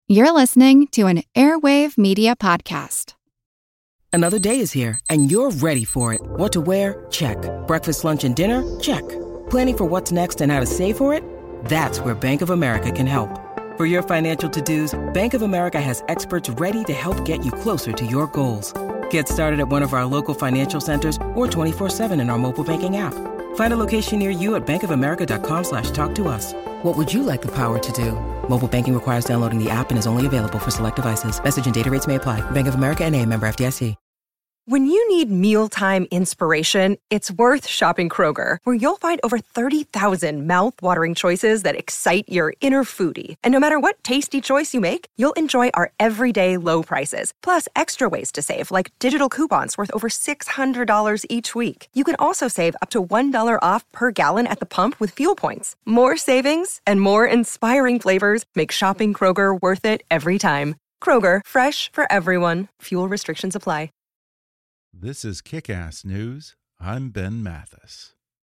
You're listening to an Airwave Media Podcast. Another day is here, and you're ready for it. What to wear? Check. Breakfast, lunch, and dinner? Check. Planning for what's next and how to save for it? That's where Bank of America can help. For your financial to-dos, Bank of America has experts ready to help get you closer to your goals. Get started at one of our local financial centers or 24/7 in our mobile banking app. Find a location near you at bankofamerica.com/talktous. What would you like the power to do? Mobile banking requires downloading the app and is only available for select devices. Message and data rates may apply. Bank of America N.A., member FDIC. When you need mealtime inspiration, it's worth shopping Kroger, where you'll find over 30,000 mouth-watering choices that excite your inner foodie. And no matter what tasty choice you make, you'll enjoy our everyday low prices, plus extra ways to save, like digital coupons worth over $600 each week. You can also save up to $1 off per gallon at the pump with fuel points. More savings and more inspiring flavors make shopping Kroger worth it every time. Kroger, fresh for everyone. Fuel restrictions apply. This is Kick-Ass News. I'm Ben Mathis.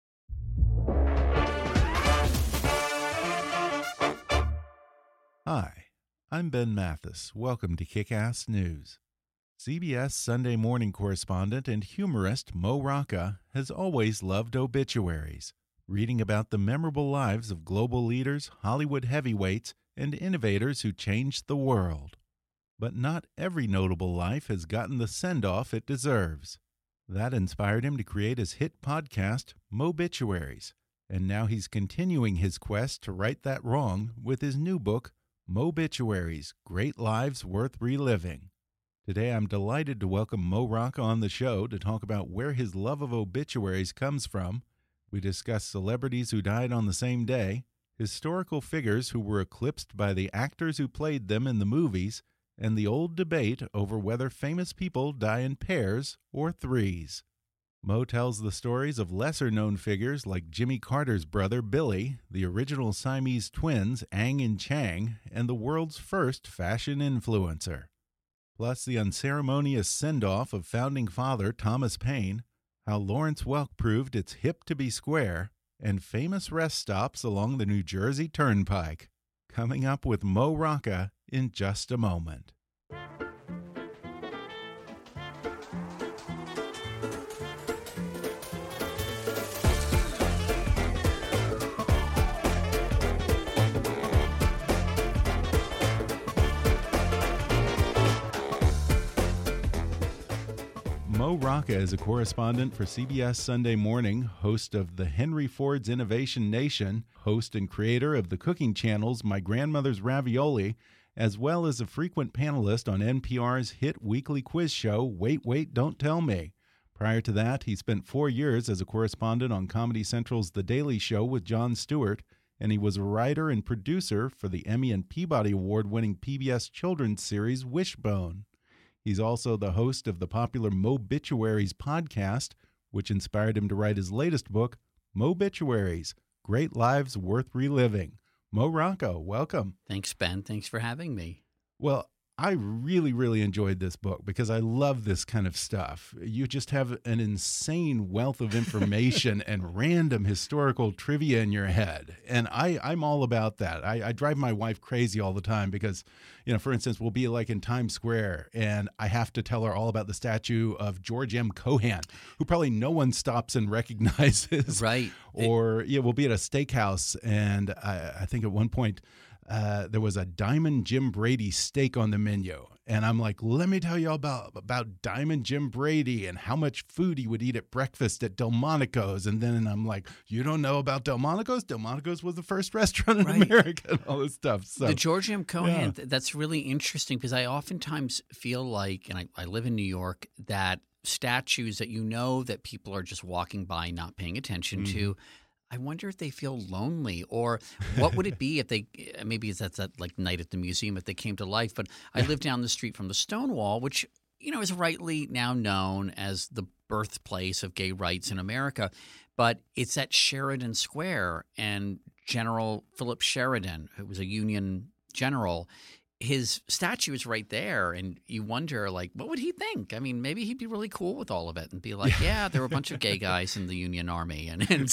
Hi, I'm Ben Mathis. Welcome to Kick-Ass News. CBS Sunday morning correspondent and humorist Mo Rocca has always loved obituaries, reading about the memorable lives of global leaders, Hollywood heavyweights, and innovators who changed the world. But not every notable life has gotten the send-off it deserves. That inspired him to create his hit podcast, Mobituaries, and now he's continuing his quest to right that wrong with his new book, Mobituaries: Great Lives Worth Reliving. Today I'm delighted to welcome Mo Rocca on the show to talk about where his love of obituaries comes from. We discuss celebrities who died on the same day, historical figures who were eclipsed by the actors who played them in the movies, and the old debate over whether famous people die in pairs or threes. Mo tells the stories of lesser-known figures like Jimmy Carter's brother Billy, the original Siamese twins Ang and Chang, and the world's first fashion influencer. Plus the unceremonious send-off of founding father Thomas Paine, how Lawrence Welk proved it's hip to be square, and famous rest stops along the New Jersey Turnpike. Coming up with Mo Rocca in just a moment. Mo Rocca is a correspondent for CBS Sunday Morning, host of the Henry Ford's Innovation Nation, host and creator of the cooking channels My Grandmother's Ravioli, as well as a frequent panelist on NPR's hit weekly quiz show, Wait, Wait, Don't Tell Me. Prior to that, he spent 4 years as a correspondent on Comedy Central's The Daily Show with Jon Stewart, and he was a writer and producer for the Emmy and Peabody Award-winning PBS children's series Wishbone. He's also the host of the popular Mobituaries podcast, which inspired him to write his latest book, Mobituaries: Great Lives Worth Reliving. Mo Rocca, welcome. Thanks, Ben. Thanks for having me. Well, I really enjoyed this book because I love this kind of stuff. You just have an insane wealth of information and random historical trivia in your head. And I'm all about that. I drive my wife crazy all the time because, you know, for instance, we'll be like in Times Square and I have to tell her all about the statue of George M. Cohan, who probably no one stops and recognizes. Right. Or, yeah, we'll be at a steakhouse and I think at one point, there was a Diamond Jim Brady steak on the menu. And I'm like, let me tell you all about Diamond Jim Brady and how much food he would eat at breakfast at Delmonico's. And then I'm like, you don't know about Delmonico's? Delmonico's was the first restaurant in America and all this stuff. So, the George M. Cohan, that's really interesting because I oftentimes feel like, and I live in New York, that statues that you know that people are just walking by not paying attention to, I wonder if they feel lonely, or what would it be if they – maybe that's that like night at the museum if they came to life. But I live down the street from the Stonewall, which, you know, is rightly now known as the birthplace of gay rights in America. But it's at Sheridan Square, and General Philip Sheridan, who was a Union general, his statue is right there, and you wonder, like, what would he think? I mean, maybe he'd be really cool with all of it and be like, yeah, there were a bunch of gay guys in the Union Army,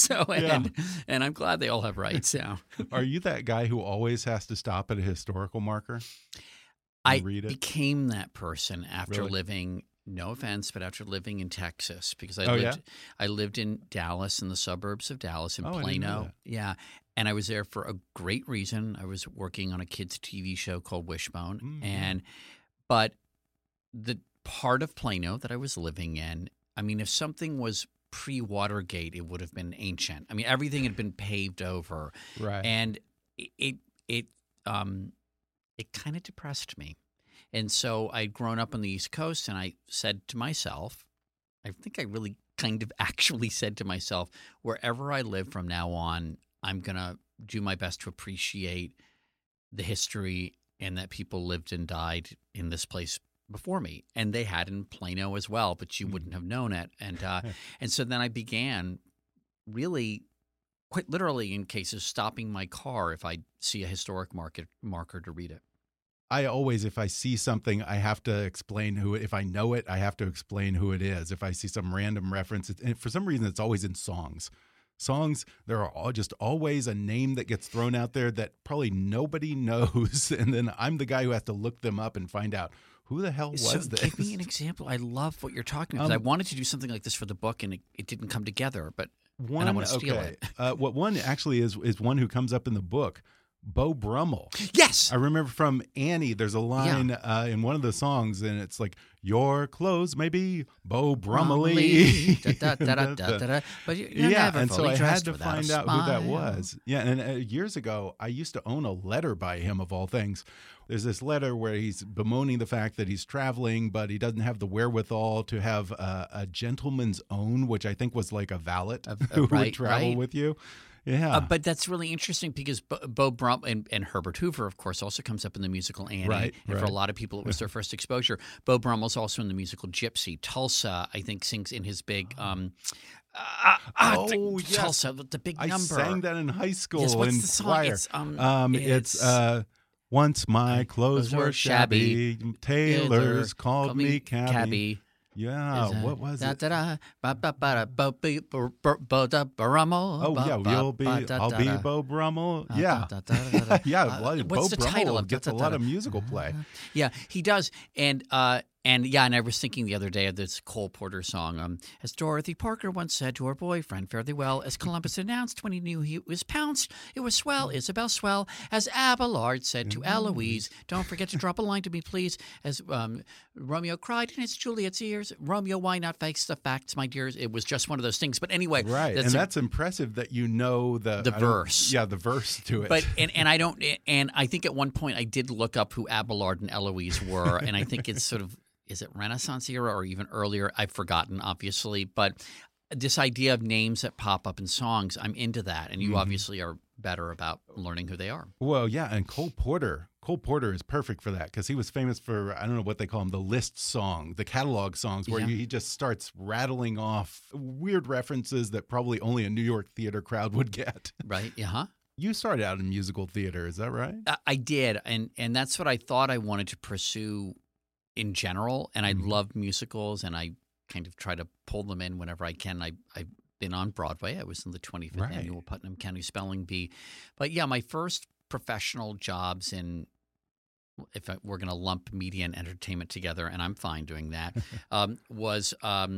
and I'm glad they all have rights. Yeah. Are you that guy who always has to stop at a historical marker? and I read it? became that person after Really? living. No offense, but after living in Texas, because Oh, yeah? I lived in Dallas, in the suburbs of Dallas, in Oh, I didn't know Plano. that. Yeah, and I was there for a great reason. I was working on a kids' TV show called Wishbone, Yeah. but the part of Plano that I was living in, I mean, if something was pre-Watergate, it would have been ancient. I mean, everything had been paved over, Right. and it kind of depressed me. And so I'd grown up on the East Coast, and I said to myself, I think I really kind of actually said to myself, wherever I live from now on, I'm going to do my best to appreciate the history and that people lived and died in this place before me. And they had in Plano as well, but you wouldn't have known it. And so then I began really quite literally in cases stopping my car if I see a historic marker to read it. I always, if I see something, I have to explain who it. If I know it, I have to explain who it is. If I see some random reference, and for some reason, it's always in songs. Songs, there are just always a name that gets thrown out there that probably nobody knows, and then I'm the guy who has to look them up and find out who the hell was this. Give me an example. I love what you're talking about. 'Cause I wanted to do something like this for the book, and it didn't come together. But and I want to steal it. What one actually is one who comes up in the book. Beau Brummel. Yes. I remember from Annie, there's a line in one of the songs, and it's like, your clothes may be Beau Brummely. But you're never and so fully I had dressed to without a find out who that smile. was. Yeah, and years ago, I used to own a letter by him, of all things. There's this letter where he's bemoaning the fact that he's traveling, but he doesn't have the wherewithal to have a gentleman's own, which I think was like a valet who would travel with you. Yeah. But that's really interesting because Beau Brummel and Herbert Hoover, of course, also comes up in the musical Annie. Right, and for a lot of people, it was their first exposure. Beau Brummel's also in the musical Gypsy. Tulsa, I think, sings in his big yes. Tulsa, the big number. I sang that in high school Yes, what's in the song? choir. It's once my clothes were shabby, tailors called me cabby. Yeah, what was it? Brummel. I'll be Beau Brummel. Yeah. Yeah, What's Beau the Brummel title? gets a lot of musical play. Yeah, he does. And I was thinking the other day of this Cole Porter song. As Dorothy Parker once said to her boyfriend, fare thee well. As Columbus announced when he knew he was pounced, it was swell, Isabel swell. As Abelard said to Eloise, don't forget to drop a line to me, please. As Romeo cried in his Juliet's ears, Romeo, why not face the facts, my dears? It was just one of those things. But anyway, right, that's impressive that you know the verse. Yeah, the verse to it. But and I think at one point I did look up who Abelard and Eloise were, and I think it's sort of. Is it Renaissance era or even earlier? I've forgotten, obviously. But this idea of names that pop up in songs, I'm into that. And you obviously are better about learning who they are. Well, yeah, and Cole Porter is perfect for that because he was famous for, I don't know what they call them, the list song, the catalog songs, where he just starts rattling off weird references that probably only a New York theater crowd would get. Right, yeah. You started out in musical theater, is that right? I did, and that's what I thought I wanted to pursue in general, and I love musicals, and I kind of try to pull them in whenever I can. I've been on Broadway. I was in the 25th annual Putnam County Spelling Bee. But yeah, my first professional jobs in, if we're going to lump media and entertainment together, and I'm fine doing that, was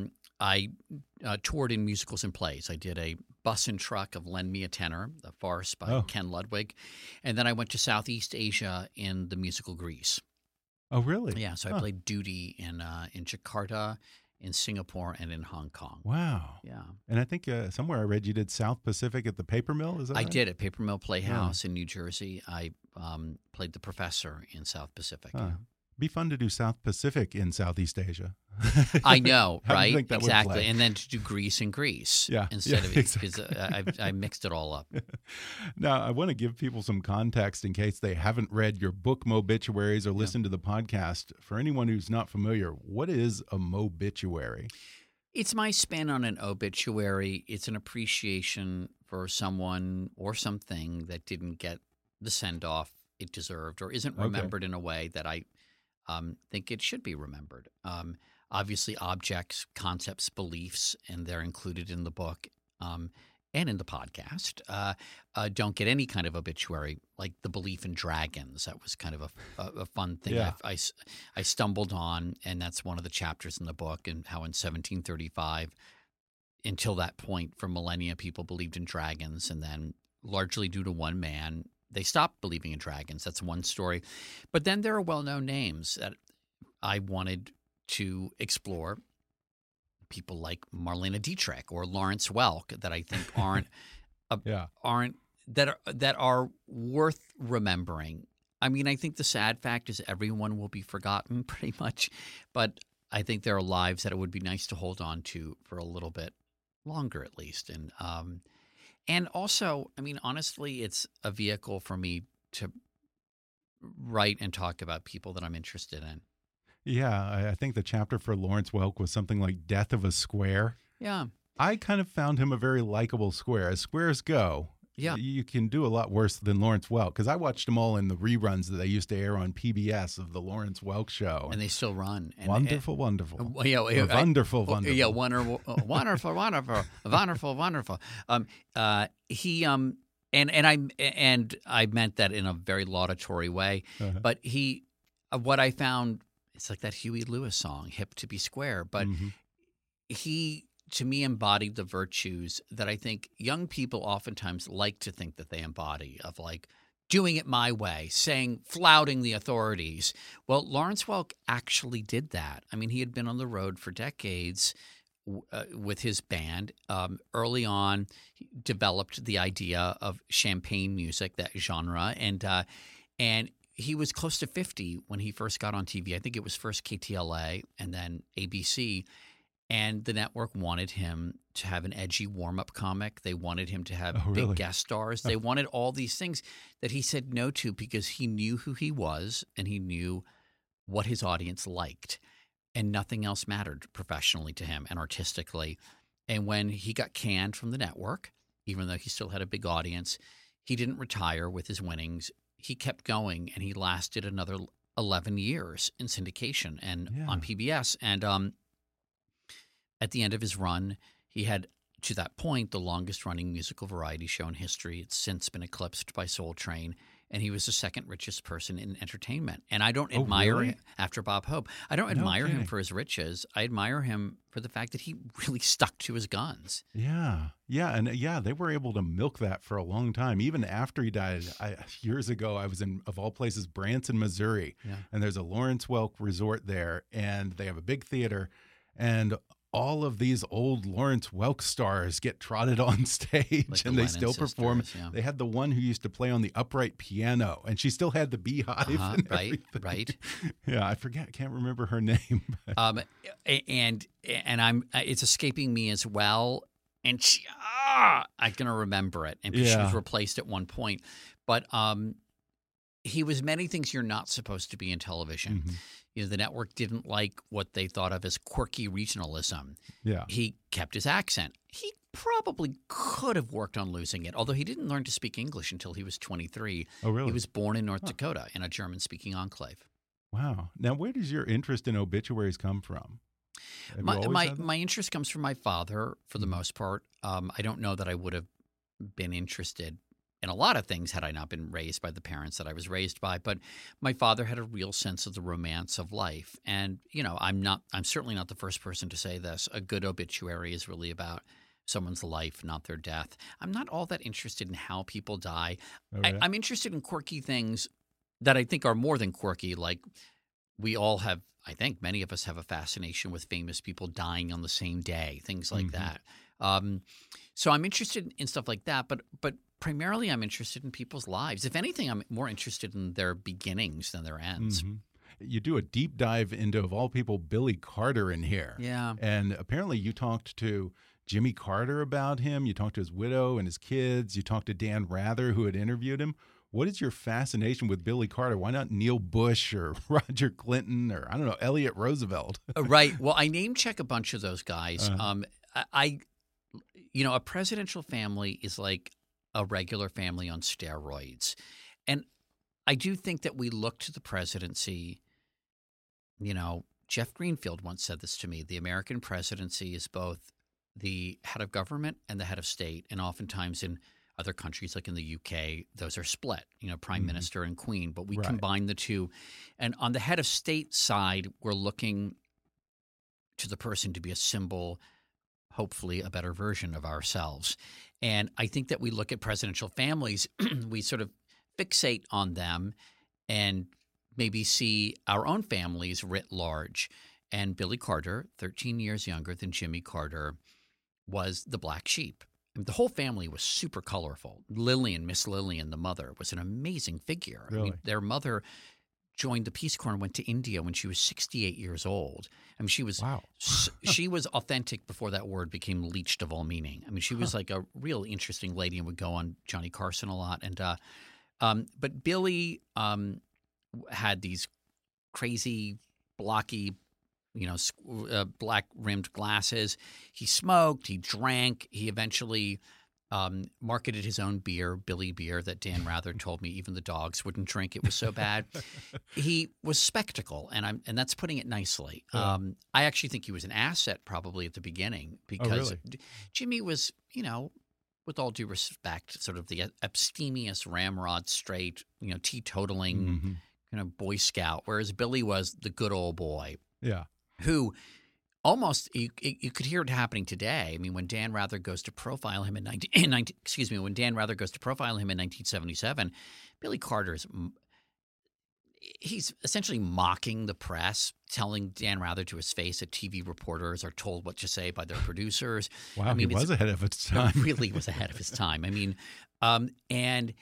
I toured in musicals and plays. I did a Bus and Truck of Lend Me a Tenor, a farce by Ken Ludwig. And then I went to Southeast Asia in the musical Grease. Oh, really? Yeah, so I played duty in Jakarta, in Singapore, and in Hong Kong. Wow. Yeah. And I think somewhere I read you did South Pacific at the Paper Mill, is that right? I did at Paper Mill Playhouse in New Jersey. I played the professor in South Pacific. Yeah. Be fun to do South Pacific in Southeast Asia. I know, right? Think that exactly. would play? And then to do Greece in Greece instead of it, because I mixed it all up. Now, I want to give people some context in case they haven't read your book, Mobituaries, or listened to the podcast. For anyone who's not familiar, what is a mobituary? It's my spin on an obituary. It's an appreciation for someone or something that didn't get the send-off it deserved or isn't remembered in a way that I think it should be remembered. Obviously, objects, concepts, beliefs, and they're included in the book. and in the podcast, don't get any kind of obituary, like the belief in dragons. That was kind of a fun thing I stumbled on, and that's one of the chapters in the book, and how in 1735, until that point, for millennia, people believed in dragons, and then largely due to one man, they stopped believing in dragons. That's one story. But then there are well-known names that I wanted to explore. People like Marlene Dietrich or Lawrence Welk that I think aren't that are worth remembering. I mean, I think the sad fact is everyone will be forgotten pretty much, but I think there are lives that it would be nice to hold on to for a little bit longer at least. And also, I mean, honestly, it's a vehicle for me to write and talk about people that I'm interested in. Yeah, I think the chapter for Lawrence Welk was something like Death of a Square. Yeah. I kind of found him a very likable square. As squares go, yeah, you can do a lot worse than Lawrence Welk, because I watched them all in the reruns that they used to air on PBS of the Lawrence Welk show. And they still run. Wonderful. Wonderful. Yeah, wonderful. wonderful. Wonderful. And I meant that in a very laudatory way. But what I found, it's like that Huey Lewis song, "Hip to be Square." But he, to me, embodied the virtues that I think young people oftentimes like to think that they embody, of like doing it my way, flouting the authorities. Well, Lawrence Welk actually did that. I mean, he had been on the road for decades with his band. Early on, he developed the idea of champagne music, that genre, and he was close to 50 when he first got on TV. I think it was first KTLA and then ABC. And the network wanted him to have an edgy warm-up comic. They wanted him to have big guest stars. They wanted all these things that he said no to because he knew who he was and he knew what his audience liked. And nothing else mattered professionally to him and artistically. And when he got canned from the network, even though he still had a big audience, he didn't retire with his winnings. He kept going, and he lasted another 11 years in syndication and on PBS. And at the end of his run, he had, to that point, the longest-running musical variety show in history. It's since been eclipsed by Soul Train, and he was the second richest person in entertainment. And I don't admire him after Bob Hope. I don't admire him for his riches. I admire him for the fact that he really stuck to his guns. Yeah, they were able to milk that for a long time. Even after he died, years ago, I was in, of all places, Branson, Missouri, and there's a Lawrence Welk resort there, and they have a big theater, and all of these old Lawrence Welk stars get trotted on stage, like and they still perform. They had the one who used to play on the upright piano, and she still had the beehive. And right. Yeah, I can't remember her name. And it's escaping me as well. And I'm gonna remember it. And she was replaced at one point, but he was many things you're not supposed to be in television. You know, the network didn't like what they thought of as quirky regionalism. Yeah. He kept his accent. He probably could have worked on losing it, although he didn't learn to speak English until he was 23. Oh, really? He was born in North Dakota in a German-speaking enclave. Wow. Now, where does your interest in obituaries come from? My interest comes from my father, for the most part. I don't know that I would have been interested in a lot of things had I not been raised by the parents that I was raised by. But my father had a real sense of the romance of life. And, you know, I'm certainly not the first person to say this. A good obituary is really about someone's life, not their death. I'm not all that interested in how people die. I'm interested in quirky things that I think are more than quirky. Like we all have, I think many of us have a fascination with famous people dying on the same day, things like that. So I'm interested in stuff like that. But primarily, I'm interested in people's lives. If anything, I'm more interested in their beginnings than their ends. You do a deep dive into, of all people, Billy Carter in here. Yeah. And apparently you talked to Jimmy Carter about him. You talked to his widow and his kids. You talked to Dan Rather, who had interviewed him. What is your fascination with Billy Carter? Why not Neil Bush or Roger Clinton or, I don't know, Elliot Roosevelt? Right. Well, I name check a bunch of those guys. A presidential family is like a regular family on steroids. And I do think that we look to the presidency, you know, Jeff Greenfield once said this to me, the American presidency is both the head of government and the head of state. And oftentimes in other countries, like in the UK, those are split, prime minister and queen. But we combine the two. And on the head of state side, we're looking to the person to be a symbol, hopefully a better version of ourselves. And I think that we look at presidential families, we sort of fixate on them and maybe see our own families writ large. And Billy Carter, 13 years younger than Jimmy Carter, was the black sheep. I mean, the whole family was super colorful. Miss Lillian, the mother, was an amazing figure. Really? I mean, their mother joined the Peace Corps and went to India when she was 68 years old. I mean, she was she was authentic before that word became leached of all meaning. I mean, she was like a real interesting lady and would go on Johnny Carson a lot. And but Billy had these crazy, blocky, black rimmed glasses. He smoked. He drank. He eventually marketed his own beer, Billy Beer, that Dan Rather told me even the dogs wouldn't drink. It was so bad. He was spectacle, and that's putting it nicely. Yeah. I actually think he was an asset probably at the beginning because Jimmy was, with all due respect, sort of the abstemious ramrod straight, teetotaling Boy Scout, whereas Billy was the good old boy. Yeah. Who almost you could hear it happening today. I mean, when Dan Rather goes to profile him in 1977, Billy Carter's he's essentially mocking the press, telling Dan Rather to his face that TV reporters are told what to say by their producers. Wow, I mean, he was ahead of its time. He really was ahead of his time. I mean, and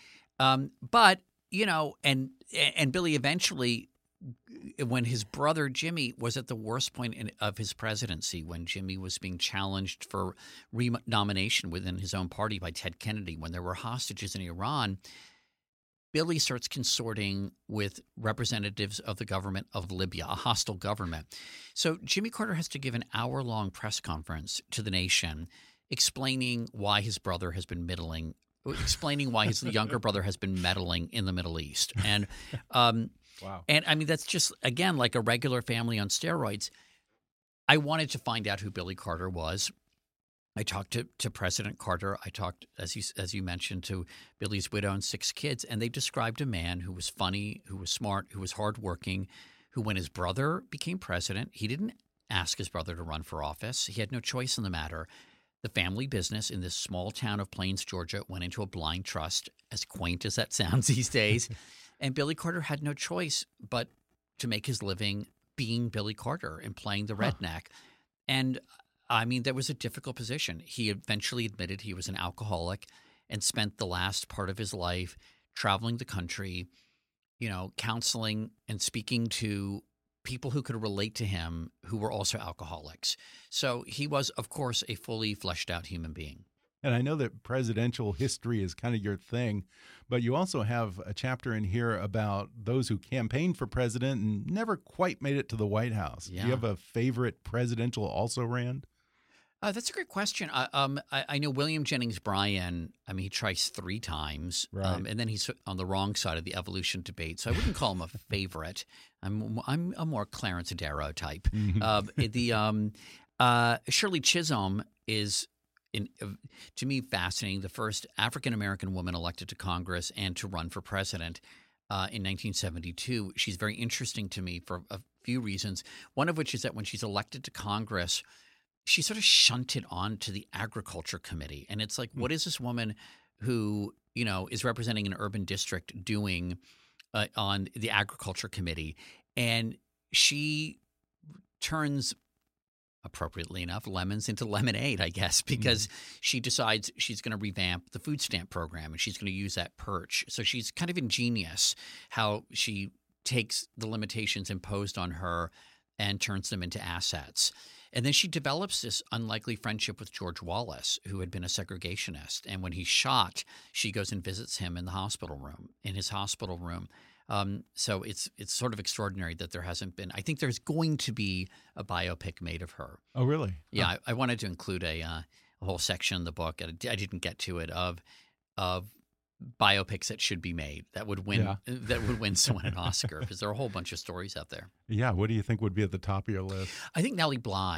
Billy eventually, when his brother Jimmy was at the worst point of his presidency, when Jimmy was being challenged for re-nomination within his own party by Ted Kennedy, when there were hostages in Iran, Billy starts consorting with representatives of the government of Libya, a hostile government. So Jimmy Carter has to give an hour-long press conference to the nation explaining why his brother has been meddling, explaining why his younger brother has been meddling in the Middle East. And wow. And I mean, that's just, again, like a regular family on steroids. I wanted to find out who Billy Carter was. I talked to President Carter. I talked, as you mentioned, to Billy's widow and 6 kids, and they described a man who was funny, who was smart, who was hardworking, who, when his brother became president, he didn't ask his brother to run for office. He had no choice in the matter. The family business in this small town of Plains, Georgia, went into a blind trust, as quaint as that sounds these days. And Billy Carter had no choice but to make his living being Billy Carter and playing the redneck. And I mean, that was a difficult position. He eventually admitted he was an alcoholic and spent the last part of his life traveling the country, counseling and speaking to people who could relate to him who were also alcoholics. So he was, of course, a fully fleshed out human being. And I know that presidential history is kind of your thing, but you also have a chapter in here about those who campaigned for president and never quite made it to the White House. Yeah. Do you have a favorite presidential also-ran? That's a great question. I know William Jennings Bryan. I mean, he tries 3 times, right. And then he's on the wrong side of the evolution debate. So I wouldn't call him a favorite. I'm a more Clarence Darrow type. Shirley Chisholm is, to me, fascinating. The first African American woman elected to Congress and to run for president in 1972. She's very interesting to me for a few reasons. One of which is that when she's elected to Congress, she sort of shunted on to the Agriculture Committee. And it's like, what is this woman who, is representing an urban district doing on the Agriculture Committee? And she turns, appropriately enough, lemons into lemonade, I guess, because she decides she's going to revamp the food stamp program and she's going to use that perch. So she's kind of ingenious how she takes the limitations imposed on her and turns them into assets. And then she develops this unlikely friendship with George Wallace, who had been a segregationist. And when he's shot, she goes and visits him in his hospital room. So it's sort of extraordinary that there hasn't been – I think there's going to be a biopic made of her. Oh, really? Yeah, I wanted to include a whole section in the book. I didn't get to it of biopics that should be made that would win someone an Oscar, because there are a whole bunch of stories out there. Yeah, what do you think would be at the top of your list? I think Nellie Bly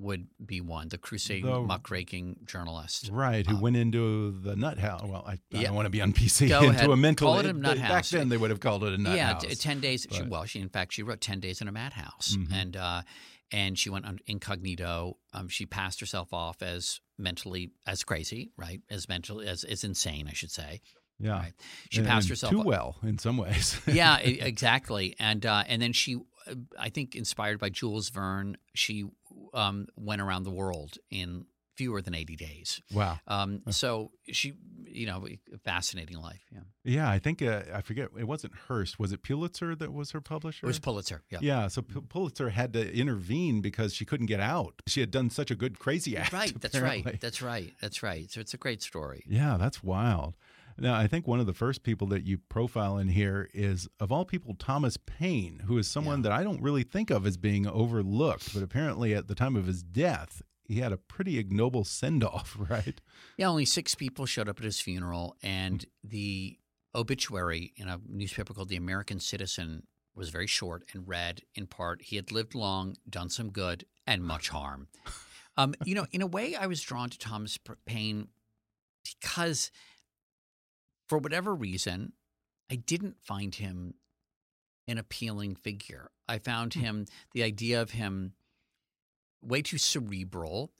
would be one, the crusading, muckraking journalist. Right, who went into the nut house. Well, I don't want to be on PC. Go into ahead. a mental. Call it a nut back house. then, they would have called it a nut house. 10 days. She wrote 10 Days in a Madhouse, and she went incognito. She passed herself off as crazy, right? As insane, I should say. Yeah, right? She passed herself too well in some ways. Yeah, exactly. And then she, I think, inspired by Jules Verne, she went around the world in fewer than 80 days. Wow. So she, fascinating life. Yeah. Yeah, I think I forget. It wasn't Hearst. Was it Pulitzer that was her publisher? It was Pulitzer. Yeah. Yeah. So Pulitzer had to intervene because she couldn't get out. She had done such a good crazy act. Right. That's apparently. right. That's right. So it's a great story. Yeah, that's wild. Now, I think one of the first people that you profile in here is, of all people, Thomas Paine, who is someone that I don't really think of as being overlooked, but apparently at the time of his death, he had a pretty ignoble send-off, right? Yeah, only 6 people showed up at his funeral, and the obituary in a newspaper called The American Citizen was very short and read, in part, he had lived long, done some good, and much harm. In a way, I was drawn to Thomas Paine because, for whatever reason, I didn't find him an appealing figure. I found the idea of him way too cerebral.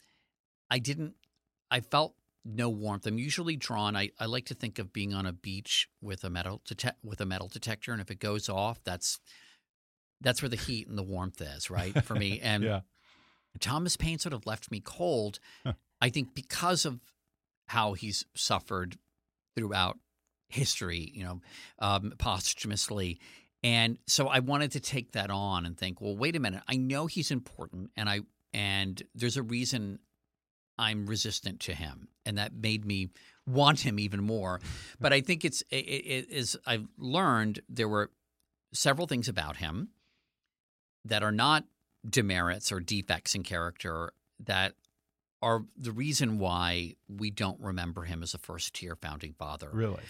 I felt no warmth. I'm usually drawn. I like to think of being on a beach with a metal detector, and if it goes off, that's where the heat and the warmth is, right, for me. And yeah. Thomas Paine sort of left me cold, I think, because of how he's suffered throughout history, posthumously. And so I wanted to take that on and think, well, wait a minute. I know he's important, and there's a reason I'm resistant to him, and that made me want him even more. But I think it is. I've learned there were several things about him that are not demerits or defects in character that are the reason why we don't remember him as a first-tier founding father. Really?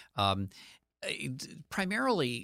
Primarily,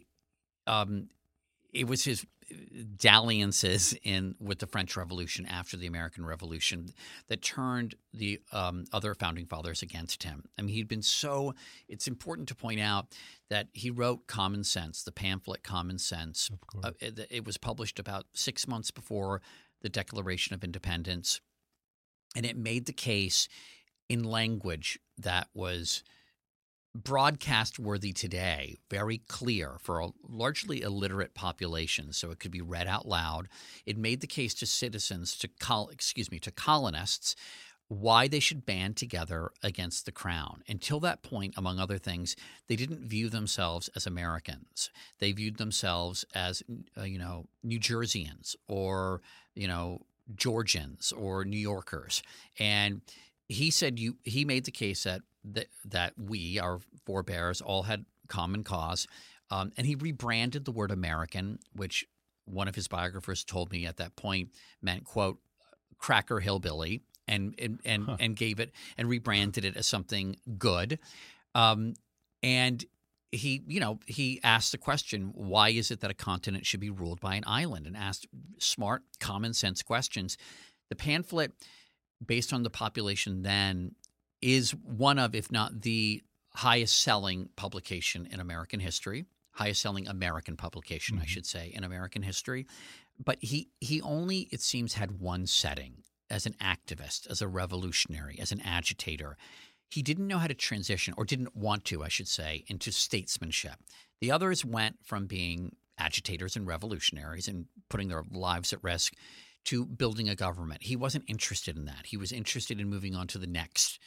it was his dalliances with the French Revolution after the American Revolution that turned the other founding fathers against him. I mean, he'd been so – it's important to point out that he wrote Common Sense, the pamphlet Common Sense. Of course. It was published about 6 months before the Declaration of Independence, and it made the case in language that was broadcast worthy today, very clear for a largely illiterate population, so it could be read out loud. It made the case to citizens, to colonists, why they should band together against the crown. Until that point, among other things, they didn't view themselves as Americans. They viewed themselves as, New Jerseyans or, Georgians or New Yorkers. And he said he made the case that we, our forebears, all had common cause. And he rebranded the word American, which one of his biographers told me at that point meant, quote, cracker hillbilly, and gave it and rebranded it as something good. And he asked the question, why is it that a continent should be ruled by an island, and asked smart, common sense questions. The pamphlet, based on the population then, is one of, if not the highest selling publication in American history, highest selling American publication, I should say, in American history. But he only, it seems, had one setting as an activist, as a revolutionary, as an agitator. He didn't know how to transition, or didn't want to, I should say, into statesmanship. The others went from being agitators and revolutionaries and putting their lives at risk to building a government. He wasn't interested in that. He was interested in moving on to the next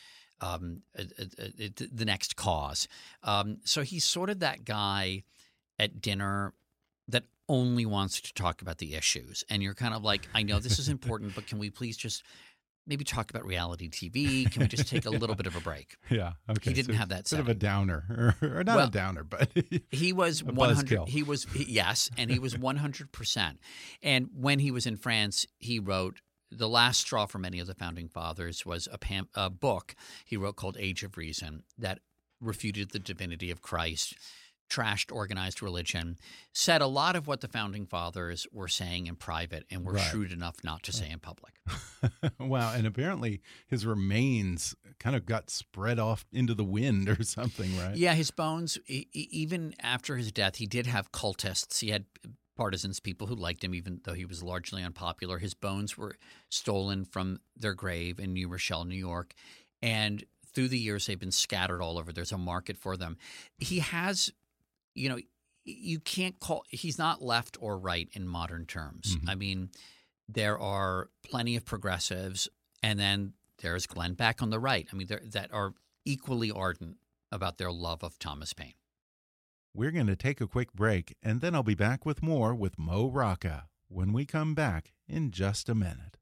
cause. So he's sort of that guy at dinner that only wants to talk about the issues. And you're kind of like, I know this is important, but can we please just maybe talk about reality TV? Can we just take a little bit of a break? Yeah. Okay. He didn't have that sort of a downer, or not a downer, but he was 100. Yes, and he was 100%. And when he was in France, he wrote, the last straw for many of the founding fathers was a book he wrote called Age of Reason that refuted the divinity of Christ, trashed organized religion, said a lot of what the founding fathers were saying in private and were shrewd enough not to say in public. Wow. And apparently his remains kind of got spread off into the wind or something, right? Yeah, his bones, even after his death, he did have cultists. He had partisans, people who liked him, even though he was largely unpopular. His bones were stolen from their grave in New Rochelle, New York. And through the years, they've been scattered all over. There's a market for them. He has, you can't call – he's not left or right in modern terms. Mm-hmm. I mean, there are plenty of progressives, and then there's Glenn Beck on the right. I mean, that are equally ardent about their love of Thomas Paine. We're going to take a quick break, and then I'll be back with more with Mo Rocca when we come back in just a minute.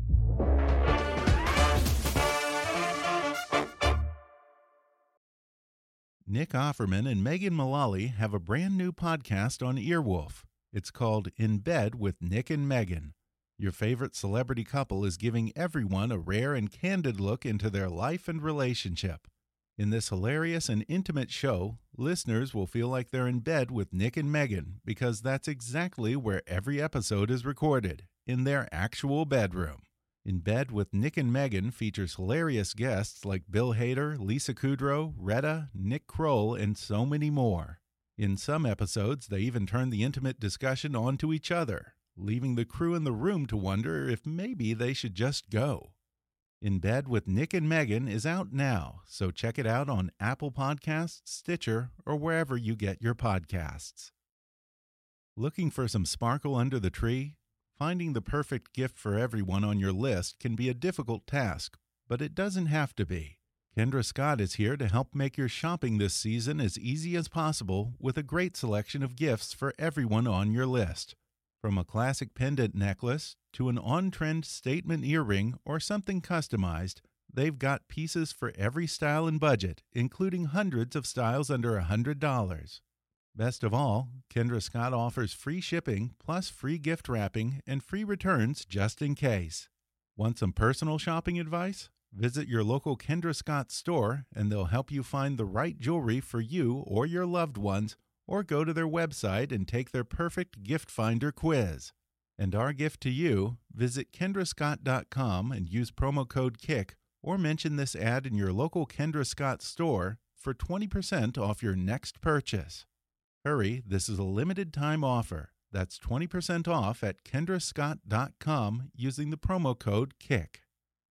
Nick Offerman and Megan Mullally have a brand new podcast on Earwolf. It's called In Bed with Nick and Megan. Your favorite celebrity couple is giving everyone a rare and candid look into their life and relationship. In this hilarious and intimate show, listeners will feel like they're in bed with Nick and Megan because that's exactly where every episode is recorded, in their actual bedroom. In Bed with Nick and Megan features hilarious guests like Bill Hader, Lisa Kudrow, Retta, Nick Kroll, and so many more. In some episodes, they even turn the intimate discussion onto each other, leaving the crew in the room to wonder if maybe they should just go. In Bed with Nick and Megan is out now, so check it out on Apple Podcasts, Stitcher, or wherever you get your podcasts. Looking for some sparkle under the tree? Finding the perfect gift for everyone on your list can be a difficult task, but it doesn't have to be. Kendra Scott is here to help make your shopping this season as easy as possible with a great selection of gifts for everyone on your list. From a classic pendant necklace to an on-trend statement earring or something customized, they've got pieces for every style and budget, including hundreds of styles under $100. Best of all, Kendra Scott offers free shipping, plus free gift wrapping and free returns just in case. Want some personal shopping advice? Visit your local Kendra Scott store and they'll help you find the right jewelry for you or your loved ones, or go to their website and take their perfect gift finder quiz. And our gift to you, visit kendrascott.com and use promo code KICK or mention this ad in your local Kendra Scott store for 20% off your next purchase. Hurry, this is a limited time offer. That's 20% off at kendrascott.com using the promo code KICK.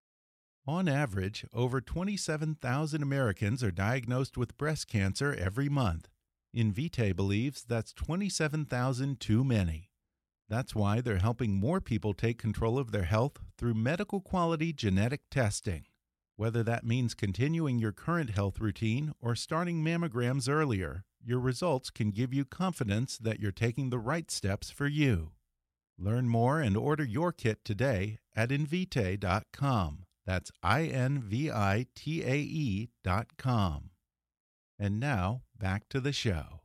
On average, over 27,000 Americans are diagnosed with breast cancer every month. Invitae believes that's 27,000 too many. That's why they're helping more people take control of their health through medical quality genetic testing. Whether that means continuing your current health routine or starting mammograms earlier, your results can give you confidence that you're taking the right steps for you. Learn more and order your kit today at Invitae.com. That's INVITAE.com. And now, back to the show.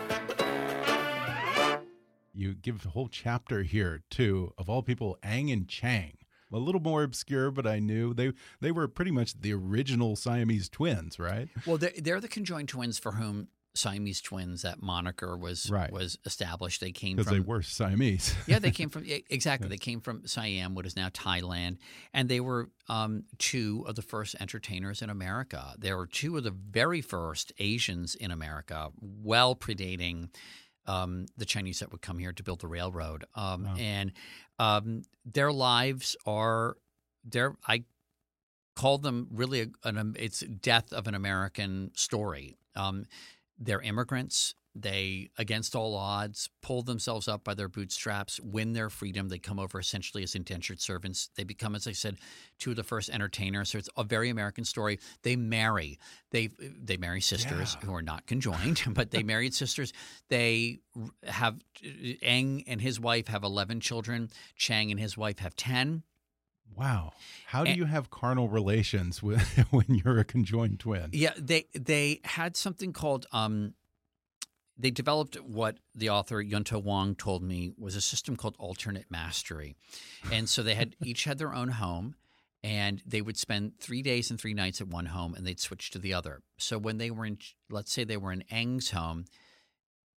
You give a whole chapter here, too, of all people, Ang and Chang. A little more obscure, but I knew they were pretty much the original Siamese twins, right? Well, they're the conjoined twins for whom Siamese twins, that moniker was established. They came from because they were Siamese. Yeah, they came from exactly. They came from Siam, what is now Thailand, and they were two of the first entertainers in America. They were two of the very first Asians in America, well predating the Chinese that would come here to build the railroad. And their lives are I call them really it's death of an American story. They're immigrants. They, against all odds, pull themselves up by their bootstraps, win their freedom. They come over essentially as indentured servants. They become, as I said, two of the first entertainers. So it's a very American story. They marry. They marry sisters who are not conjoined, but they married sisters. They have – Ang and his wife have 11 children. Chang and his wife have 10. Wow. How do you have carnal relations when you're a conjoined twin? Yeah, they had something called they developed what the author Yunto Wang told me was a system called alternate mastery. And so they had each had their own home, and they would spend 3 days and 3 nights at one home, and they'd switch to the other. So when they were in, let's say they were in Ang's home,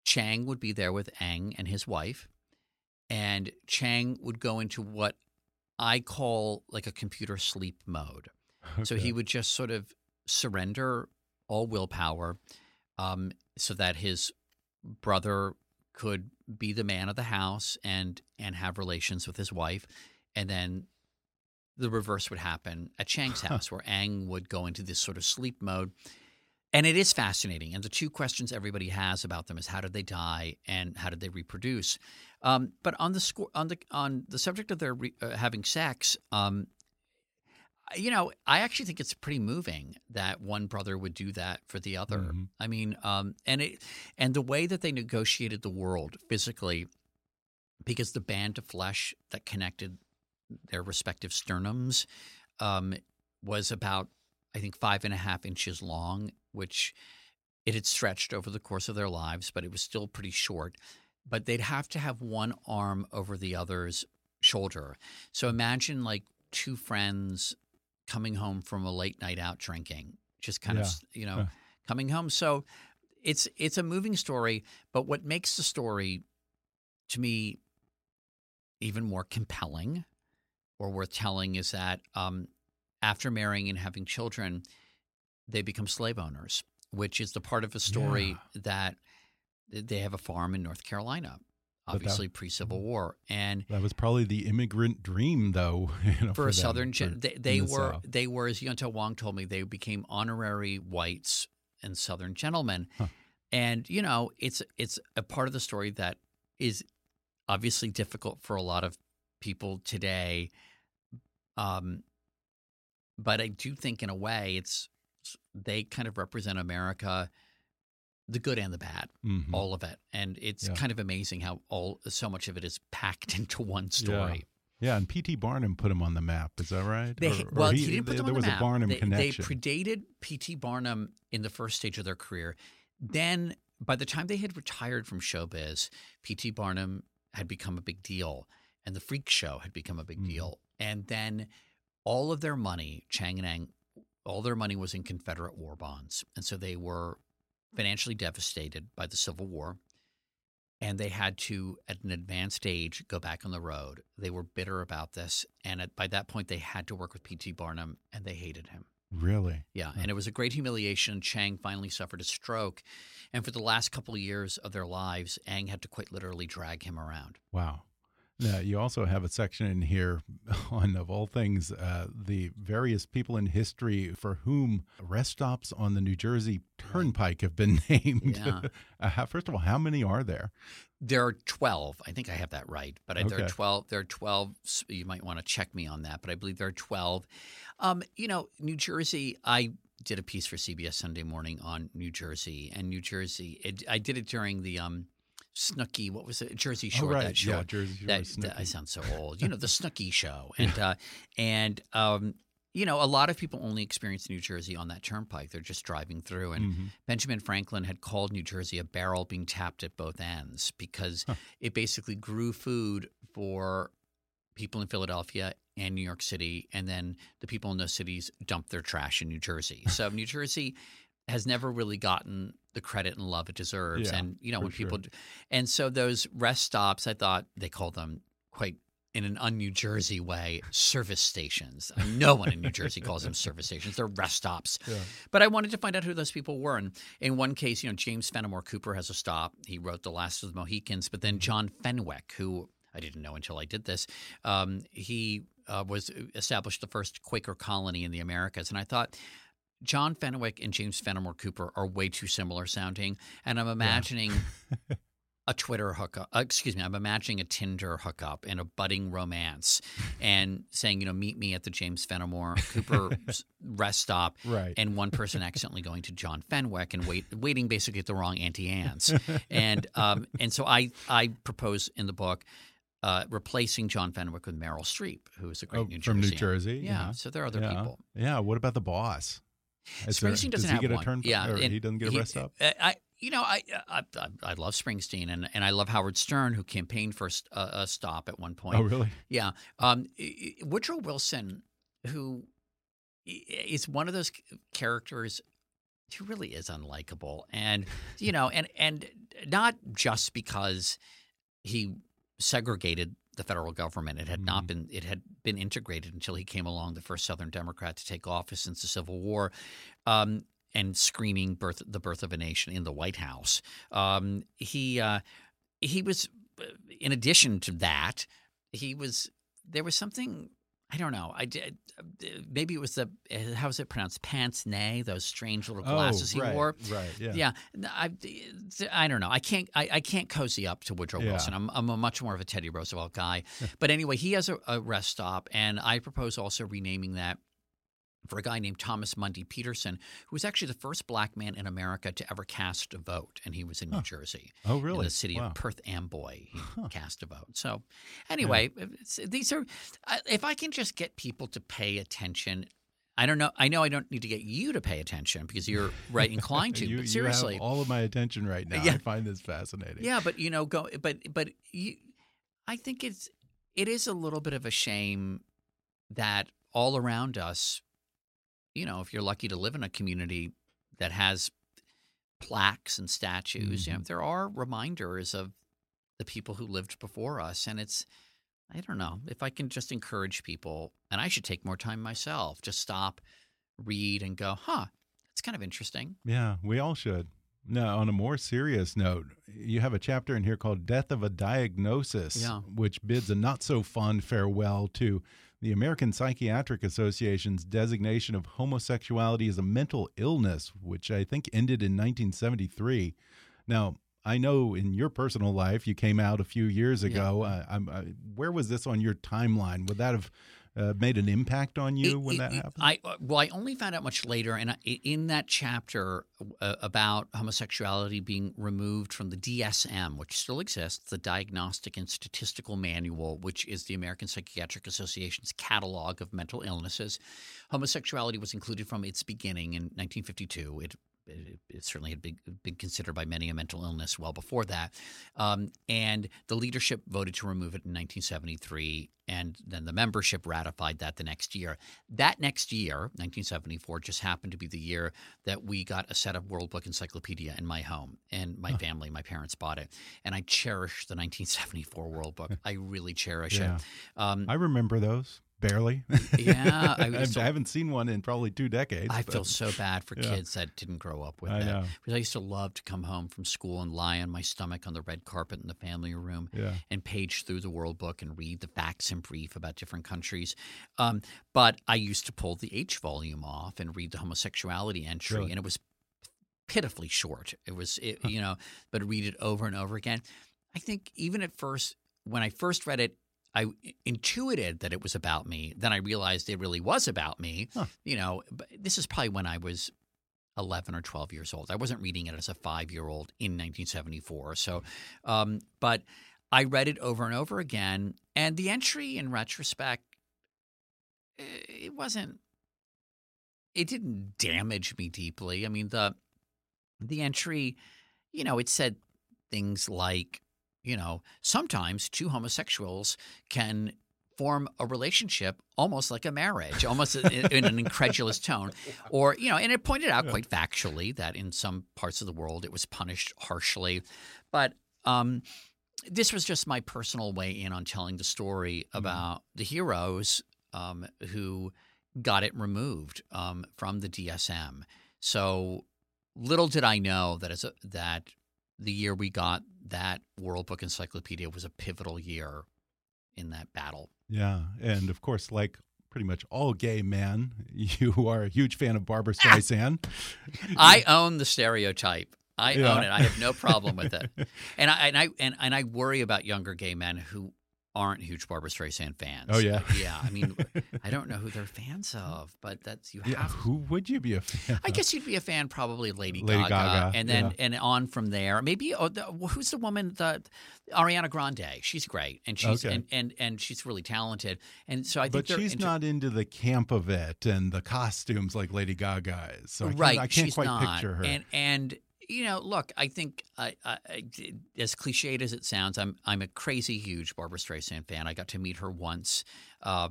Chang would be there with Eng and his wife, and Chang would go into what I call like a computer sleep mode. Okay. So he would just sort of surrender all willpower so that his brother could be the man of the house and have relations with his wife. And then the reverse would happen at Chang's house, where Eng would go into this sort of sleep mode. And it is fascinating. And the two questions everybody has about them is how did they die and how did they reproduce? But on the subject of their having sex, I actually think it's pretty moving that one brother would do that for the other. Mm-hmm. I mean, and the way that they negotiated the world physically, because the band of flesh that connected their respective sternums was about, I think, 5.5 inches long, which it had stretched over the course of their lives, but it was still pretty short. But they'd have to have one arm over the other's shoulder. So imagine like two friends coming home from a late night out drinking, just kind of, coming home. So it's a moving story. But what makes the story, to me, even more compelling or worth telling is that after marrying and having children, they become slave owners, which is the part of the story that they have a farm in North Carolina, obviously pre-Civil War, and that was probably the immigrant dream, though. For a Southern, they were South. They were, as Yunta Wong told me, they became honorary whites and Southern gentlemen, and it's a part of the story that is obviously difficult for a lot of people today. But I do think, in a way, they kind of represent America, the good and the bad, all of it, and it's kind of amazing how so much of it is packed into one story. Yeah, and P.T. Barnum put him on the map. Is that right? He didn't put them on the map. There was a Barnum connection. They predated P.T. Barnum in the first stage of their career. Then, by the time they had retired from showbiz, P.T. Barnum had become a big deal, and the Freak Show had become a big deal. And then all of their money, Chang and Eng, all their money was in Confederate war bonds. And so they were financially devastated by the Civil War. And they had to, at an advanced age, go back on the road. They were bitter about this. And by that point, they had to work with P.T. Barnum, and they hated him. Really? Yeah. And it was a great humiliation. Chang finally suffered a stroke. And for the last couple of years of their lives, Eng had to quite literally drag him around. Wow. Now, you also have a section in here on, of all things, the various people in history for whom rest stops on the New Jersey Turnpike have been named. Yeah. First of all, how many are there? There are 12. I think I have that right. But there are 12. There are 12. You might want to check me on that. But I believe there are 12. New Jersey, I did a piece for CBS Sunday Morning on New Jersey. And New Jersey, I did it during the Snooki, what was it? Jersey Shore. Oh, right. That show. Yeah, Jersey Shore. I sound so old. The Snooki show. And a lot of people only experience New Jersey on that turnpike. They're just driving through. And Benjamin Franklin had called New Jersey a barrel being tapped at both ends because it basically grew food for people in Philadelphia and New York City. And then the people in those cities dumped their trash in New Jersey. So New Jersey has never really gotten the credit and love it deserves. Yeah, and, when people – and so those rest stops, I thought they called them quite in an un-New Jersey way, service stations. No one in New Jersey calls them service stations. They're rest stops. Yeah. But I wanted to find out who those people were. And in one case, James Fenimore Cooper has a stop. He wrote The Last of the Mohicans. But then John Fenwick, who I didn't know until I did this, he established the first Quaker colony in the Americas. And I thought – John Fenwick and James Fenimore Cooper are way too similar sounding, and I'm imagining a Twitter hookup. I'm imagining a Tinder hookup and a budding romance, and saying, meet me at the James Fenimore Cooper rest stop, right? And one person accidentally going to John Fenwick and waiting basically at the wrong Auntie Anne's, and so I propose in the book. Replacing John Fenwick with Meryl Streep, who is a great New Jersey. From New Jersey? Yeah. So there are other people. Yeah. What about the boss? Springsteen doesn't have one. He doesn't get a rest stop? I love Springsteen, and I love Howard Stern, who campaigned for a stop at one point. Oh, really? Yeah. Woodrow Wilson, who is one of those characters who really is unlikable. And, and not just because he segregated the federal government. It had not been. It had been integrated until he came along, the first Southern Democrat to take office since the Civil War, and screaming the birth of a nation in the White House. He was, in addition to that, there was something. I don't know. Maybe it was how is it pronounced? Pince nez, those strange little glasses he wore. Right. Yeah. Yeah. I don't know. I can't cozy up to Woodrow Wilson. I'm a much more of a Teddy Roosevelt guy. But anyway, he has a rest stop, and I propose also renaming that for a guy named Thomas Mundy Peterson, who was actually the first black man in America to ever cast a vote, and he was in New Jersey. Oh, really? In the city of Perth Amboy, he cast a vote. So anyway, these are if I can just get people to pay attention. I don't know. I know I don't need to get you to pay attention because you're right inclined to. But seriously, you have all of my attention right now. Yeah. I find this fascinating. Yeah, but I think it is a little bit of a shame that all around us, if you're lucky to live in a community that has plaques and statues, there are reminders of the people who lived before us. And I don't know, if I can just encourage people, and I should take more time myself, just stop, read, and go, that's kind of interesting. Yeah, we all should. Now, on a more serious note, you have a chapter in here called Death of a Diagnosis, which bids a not-so-fond farewell to the American Psychiatric Association's designation of homosexuality as a mental illness, which I think ended in 1973. Now, I know in your personal life you came out a few years ago. Where was this on your timeline? Would that have made an impact on you when that happened? I only found out much later, and in that chapter about homosexuality being removed from the DSM, which still exists, the Diagnostic and Statistical Manual, which is the American Psychiatric Association's catalog of mental illnesses. Homosexuality was included from its beginning in 1952. It certainly had been considered by many a mental illness well before that. And the leadership voted to remove it in 1973, and then the membership ratified that the next year. That next year, 1974, just happened to be the year that we got a set of World Book Encyclopedia in my home, and my family, my parents bought it. And I cherish the 1974 World Book. I really cherish it. I remember those. Barely. Yeah. I haven't seen one in probably 2 decades. I feel so bad for kids that didn't grow up with it. Because I used to love to come home from school and lie on my stomach on the red carpet in the family room and page through the World Book and read the facts in brief about different countries. But I used to pull the H volume off and read the homosexuality entry, and it was pitifully short. It was, but read it over and over again. I think even at first, when I first read it, I intuited that it was about me. Then I realized it really was about me. But this is probably when I was 11 or 12 years old. I wasn't reading it as a 5-year-old in 1974. So, but I read it over and over again. And the entry, in retrospect, it didn't damage me deeply. I mean, the entry, it said things like, sometimes two homosexuals can form a relationship almost like a marriage, almost in an incredulous tone. Or, and it pointed out quite factually that in some parts of the world it was punished harshly. But this was just my personal way in on telling the story about the heroes who got it removed from the DSM. So little did I know that the year we got that World Book Encyclopedia was a pivotal year in that battle. Yeah. And of course, like pretty much all gay men, you are a huge fan of Barbra Streisand. I own the stereotype. I own it. I have no problem with it. And I worry about younger gay men who aren't huge Barbra Streisand fans. Oh, yeah. Yeah. I mean, I don't know who they're fans of, but who would you be a fan of? I guess you'd be a fan probably of Lady Gaga. And then and on from there. Maybe who's the woman, Ariana Grande. She's great. And she's and she's really talented. And so I think she's not into the camp of it and the costumes like Lady Gaga is. So I can't quite picture her. And look, I think as cliched as it sounds, I'm a crazy huge Barbra Streisand fan. I got to meet her once, and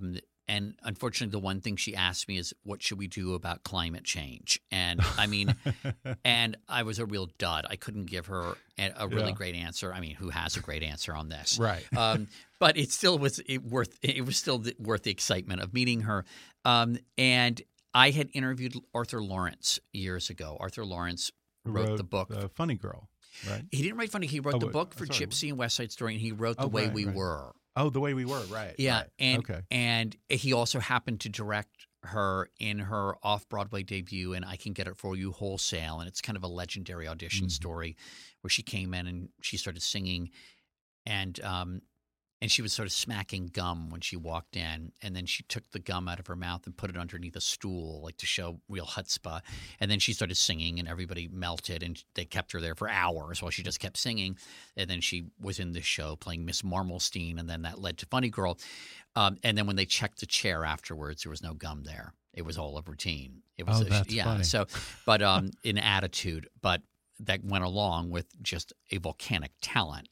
And unfortunately, the one thing she asked me is, what should we do about climate change? And I mean, and I was a real dud. I couldn't give her a really great answer. I mean, who has a great answer on this? Right. But it still was worth the excitement of meeting her. And I had interviewed Arthur Lawrence years ago. Arthur Lawrence wrote the book. Funny Girl, right? He didn't write Funny. He wrote the book for Gypsy and West Side Story, and he wrote The Way We Were. Oh, The Way We Were, right. Yeah, right. And he also happened to direct her in her off-Broadway debut, and I Can Get It For You Wholesale, and it's kind of a legendary audition story where she came in and she started singing, and she was sort of smacking gum when she walked in, and then she took the gum out of her mouth and put it underneath a stool, like to show real chutzpah. And then she started singing, and everybody melted, and they kept her there for hours while she just kept singing. And then she was in this show playing Miss Marmalstein, and then that led to Funny Girl. And then when they checked the chair afterwards, there was no gum there. It was all a routine. It was that's funny. So, but in attitude, but that went along with just a volcanic talent.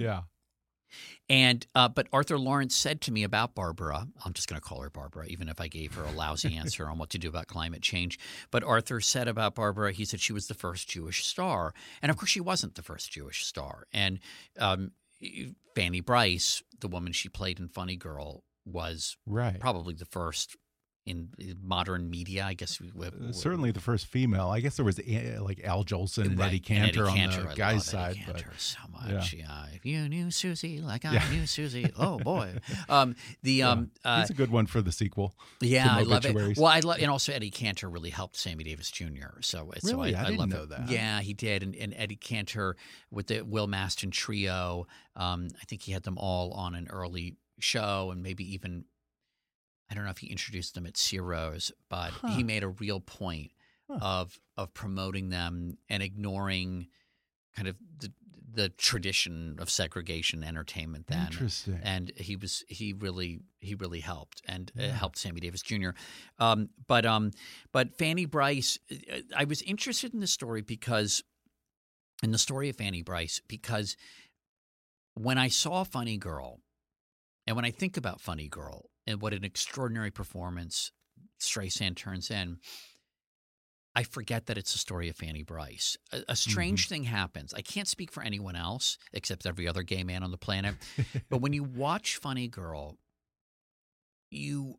And but Arthur Lawrence said to me about Barbara, I'm just going to call her Barbara, even if I gave her a lousy answer on what to do about climate change. But Arthur said about Barbara, he said she was the first Jewish star. And of course, she wasn't the first Jewish star. And Fanny Brice, the woman she played in Funny Girl, was probably the first in modern media, I guess. Certainly the first female. I guess there was like Al Jolson and Eddie Cantor on the guy's side. Eddie Cantor so much. Yeah. If you knew Susie like I knew Susie, oh boy. He's a good one for the sequel. Yeah, I love it. Well, and also Eddie Cantor really helped Sammy Davis Jr. So really, I didn't love know that. Yeah, he did. And Eddie Cantor with the Will Maston trio. I think he had them all on an early show, and maybe even. I don't know if he introduced them at Ciro's, but he made a real point of promoting them and ignoring kind of the tradition of segregation entertainment then. Interesting. And he really helped and helped Sammy Davis Jr. But Fanny Brice, I was interested in the story in the story of Fanny Brice because when I saw Funny Girl, and when I think about Funny Girl, and what an extraordinary performance Streisand turns in, I forget that it's a story of Fanny Brice. A strange thing happens. I can't speak for anyone else except every other gay man on the planet. But when you watch Funny Girl, you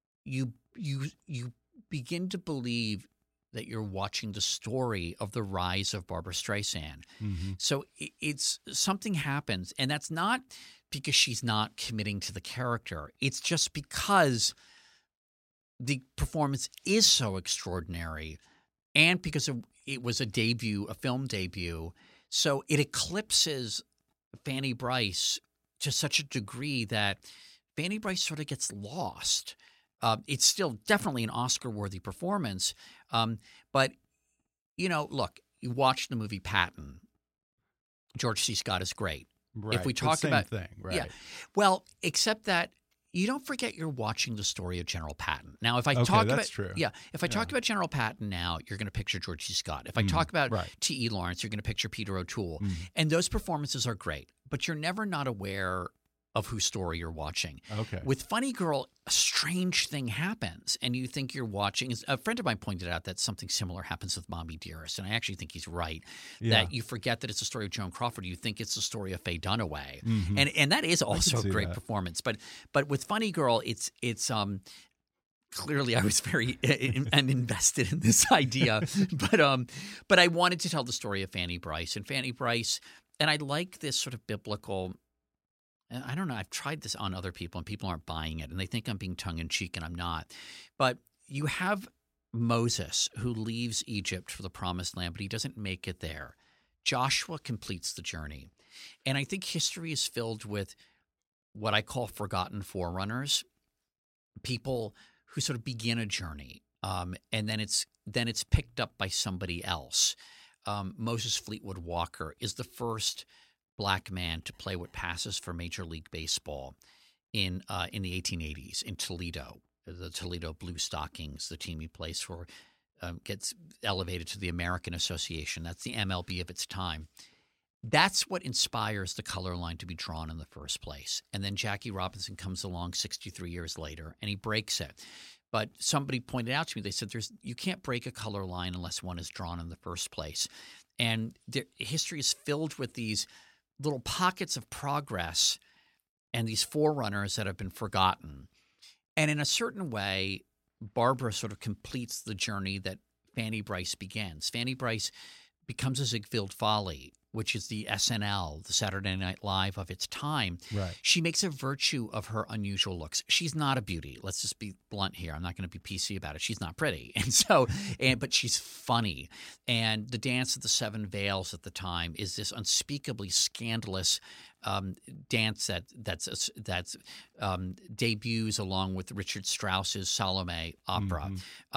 begin to believe that you're watching the story of the rise of Barbra Streisand. So it's something happens, and that's not because she's not committing to the character. It's just because the performance is so extraordinary, and because it was a film debut, so it eclipses Fanny Brice to such a degree that Fanny Brice sort of gets lost. It's still definitely an Oscar-worthy performance, but look, you watch the movie Patton. George C. Scott is great. Right. If we talk same about thing, right? Yeah, well, except that you don't forget you're watching the story of General Patton. Now, if I talk about true. If I talk about General Patton now, you're going to picture George C. Scott. If I talk about T.E. Lawrence, you're going to picture Peter O'Toole, and those performances are great. But you're never not aware of whose story you're watching. Okay. With Funny Girl, a strange thing happens, and you think you're watching. A friend of mine pointed out that something similar happens with Mommy Dearest, and I actually think he's right. That you forget that it's a story of Joan Crawford. You think it's the story of Faye Dunaway, and that is also a great performance. But with Funny Girl, it's clearly I was I'm invested in this idea, but I wanted to tell the story of Fanny Brice, and I like this sort of biblical. I don't know. I've tried this on other people, and people aren't buying it, and they think I'm being tongue-in-cheek, and I'm not. But you have Moses who leaves Egypt for the Promised Land, but he doesn't make it there. Joshua completes the journey. And I think history is filled with what I call forgotten forerunners, people who sort of begin a journey, and then it's picked up by somebody else. Moses Fleetwood Walker is the first Black man to play what passes for Major League Baseball in the 1880s in Toledo. The Toledo Blue Stockings, the team he plays for, gets elevated to the American Association. That's the MLB of its time. That's what inspires the color line to be drawn in the first place. And then Jackie Robinson comes along 63 years later, and he breaks it. But somebody pointed out to me, they said you can't break a color line unless one is drawn in the first place. And history is filled with these little pockets of progress and these forerunners that have been forgotten. And in a certain way, Barbara sort of completes the journey that Fanny Brice begins. Fanny Brice becomes a Ziegfeld Folly, which is the SNL, the Saturday Night Live of its time. Right. She makes a virtue of her unusual looks. She's not a beauty. Let's just be blunt here. I'm not going to be PC about it. She's not pretty. But she's funny. And the Dance of the Seven Veils at the time is this unspeakably scandalous dance that debuts along with Richard Strauss's Salome opera.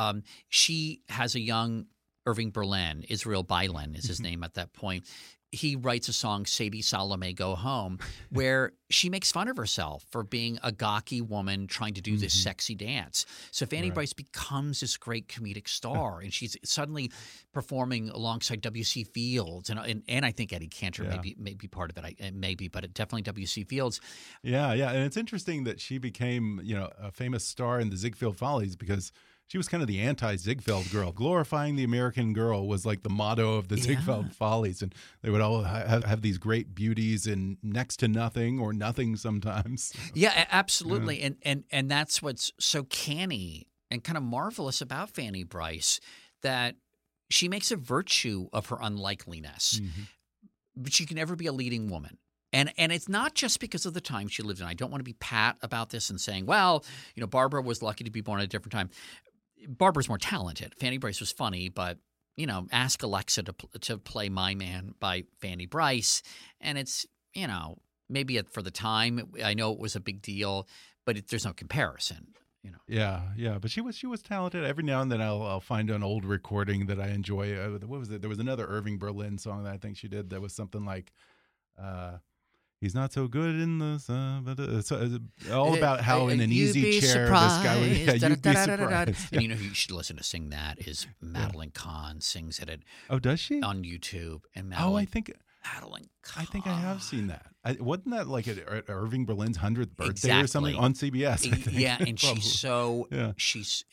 She has a young Irving Berlin, Israel Beilen is his name at that point. He writes a song, Sadie Salome Go Home, where she makes fun of herself for being a gawky woman trying to do this sexy dance. So Fanny Brice becomes this great comedic star, and she's suddenly performing alongside W.C. Fields, and I think Eddie Cantor may be part of it, but definitely W.C. Fields. Yeah, and it's interesting that she became, a famous star in the Ziegfeld Follies because she was kind of the anti-Ziegfeld girl. Glorifying the American girl was like the motto of the Ziegfeld Follies. And they would all have these great beauties in next to nothing or nothing sometimes. Yeah, absolutely. Yeah. And that's what's so canny and kind of marvelous about Fanny Brice, that she makes a virtue of her unlikeliness. But she can never be a leading woman. And it's not just because of the time she lived in. I don't want to be pat about this and saying, well, Barbara was lucky to be born at a different time. Barbara's more talented. Fanny Brice was funny, but ask Alexa to play My Man by Fanny Brice, and it's maybe for the time I know it was a big deal, but there's no comparison. Yeah, but she was talented. Every now and then I'll find an old recording that I enjoy. What was it? There was another Irving Berlin song that I think she did that was something like. He's not so good in the sun, but it's all about how in an easy chair this guy would. Yeah, you'd be surprised. And who you should listen to sing that is Madeline Kahn sings it. Oh, does she? On YouTube. And Madeline Kahn. I think I have seen that. Wasn't that like at Irving Berlin's 100th birthday or something on CBS? I think. Yeah, and she's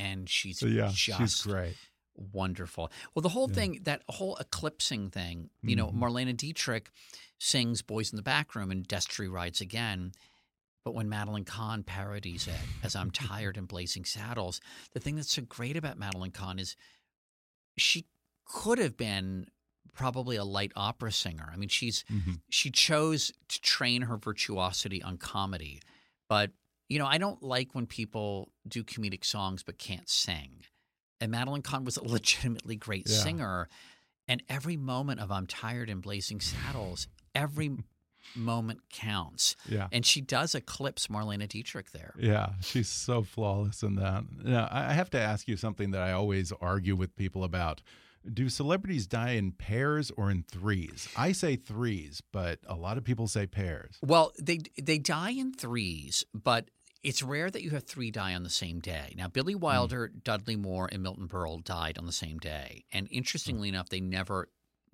she's great. Wonderful. Well, the whole thing, that whole eclipsing thing, Marlene Dietrich sings Boys in the Back Room and Destry Rides Again. But when Madeline Kahn parodies it as I'm Tired in Blazing Saddles, the thing that's so great about Madeline Kahn is she could have been probably a light opera singer. I mean, she chose to train her virtuosity on comedy. But, I don't like when people do comedic songs but can't sing. And Madeline Kahn was a legitimately great singer. And every moment of I'm Tired in Blazing Saddles, every moment counts. Yeah. And she does eclipse Marlene Dietrich there. Yeah, she's so flawless in that. Now, I have to ask you something that I always argue with people about. Do celebrities die in pairs or in threes? I say threes, but a lot of people say pairs. Well, they die in threes, but it's rare that you have three die on the same day. Now, Billy Wilder, Dudley Moore, and Milton Berle died on the same day. And interestingly enough, they never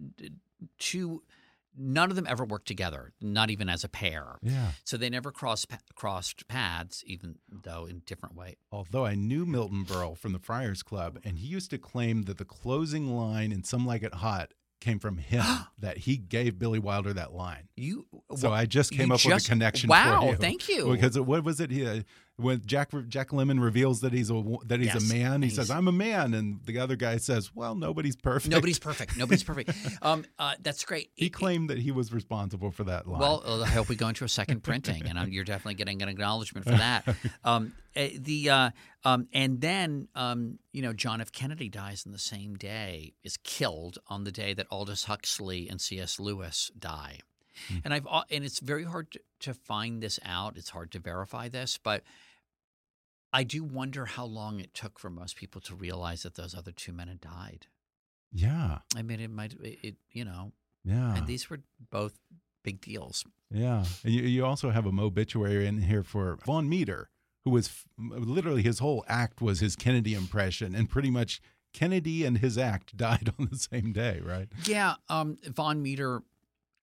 none of them ever worked together, not even as a pair. Yeah. So they never crossed paths, even though in different ways. Although I knew Milton Berle from the Friars Club, and he used to claim that the closing line in Some Like It Hot came from him, that he gave Billy Wilder that line. I just came up with a connection for you. Wow, thank you. Because what was it? When Jack Lemmon reveals that he's a man, he says, "I'm a man," and the other guy says, "Well, nobody's perfect." Nobody's perfect. That's great. He claimed that he was responsible for that line. Well, I hope we go into a second printing, and you're definitely getting an acknowledgement for that. And then John F. Kennedy dies on the same day, is killed on the day that Aldous Huxley and C.S. Lewis die. And it's very hard to find this out. It's hard to verify this, but I do wonder how long it took for most people to realize that those other two men had died. Yeah. I mean, Yeah. And these were both big deals. Yeah. You also have a obituary in here for Von Meter, who was literally his whole act was his Kennedy impression, and pretty much Kennedy and his act died on the same day, right? Yeah. Von Meter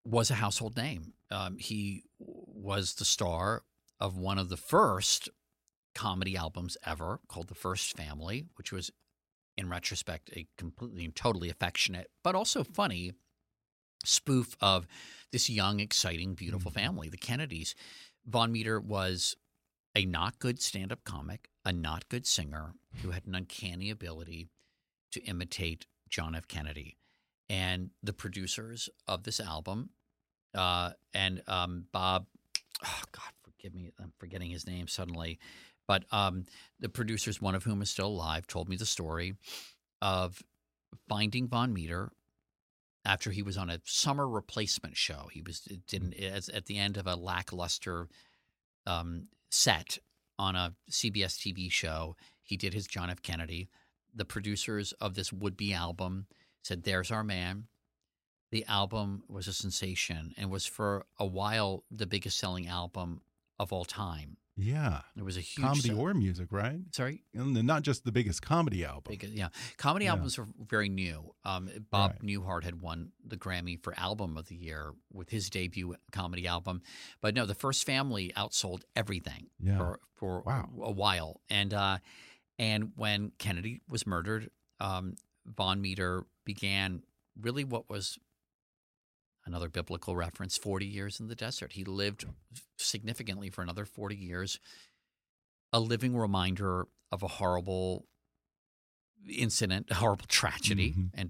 was a household name. He was the star of one of the first comedy albums ever called The First Family, which was, in retrospect, a completely and totally affectionate, but also funny spoof of this young, exciting, beautiful family, the Kennedys. Vaughn Meader was a not good stand-up comic, a not good singer who had an uncanny ability to imitate John F. Kennedy. And the producers of this album, and Bob, oh God, forgive me, I'm forgetting his name suddenly, but the producers, one of whom is still alive, told me the story of finding Vaughn Meader after he was on a summer replacement show. He was at the end of a lackluster set on a CBS TV show. He did his John F. Kennedy. The producers of this would-be album said, "There's our man." The album was a sensation and was for a while the biggest selling album of all time. Yeah. It was a huge comedy or music, right? Sorry? And not just the biggest comedy album. Yeah. Comedy albums are very new. Bob Right. Newhart had won the Grammy for Album of the Year with his debut comedy album. But no, The First Family outsold everything for Wow. a while. And when Kennedy was murdered, Vaughn Meader began really what was another biblical reference, 40 years in the desert. He lived significantly for another 40 years, a living reminder of a horrible incident, a horrible tragedy, and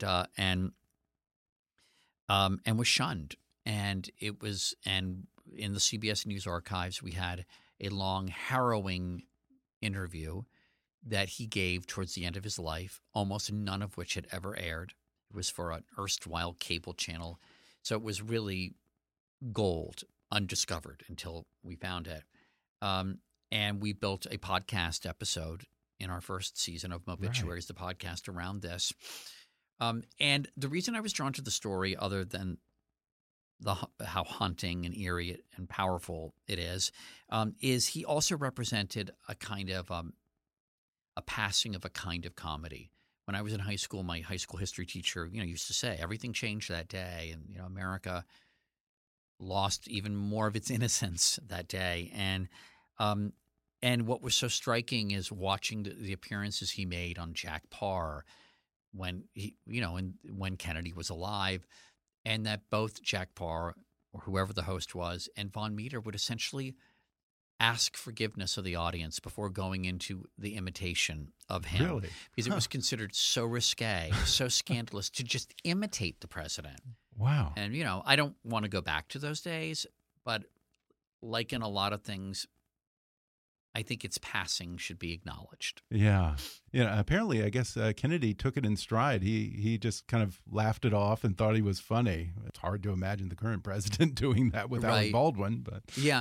was shunned. And in the CBS News archives, we had a long, harrowing interview that he gave towards the end of his life, almost none of which had ever aired. It was for an erstwhile cable channel. So it was really gold, undiscovered until we found it. And we built a podcast episode in our first season of Mobituaries, the podcast around this. And the reason I was drawn to the story, other than how haunting and eerie and powerful it is he also represented a kind of a passing of a kind of comedy. When I was in high school, my high school history teacher, used to say everything changed that day, and America lost even more of its innocence that day. And what was so striking is watching the appearances he made on Jack Paar when when Kennedy was alive, and that both Jack Paar or whoever the host was and Vaughn Meader would essentially ask forgiveness of the audience before going into the imitation of him. Really? Because it was considered so risque, so scandalous to just imitate the president. Wow. And, I don't want to go back to those days, but like in a lot of things, I think its passing should be acknowledged. Yeah. Apparently, I guess Kennedy took it in stride. He just kind of laughed it off and thought he was funny. It's hard to imagine the current president doing that with Alec Baldwin, but yeah.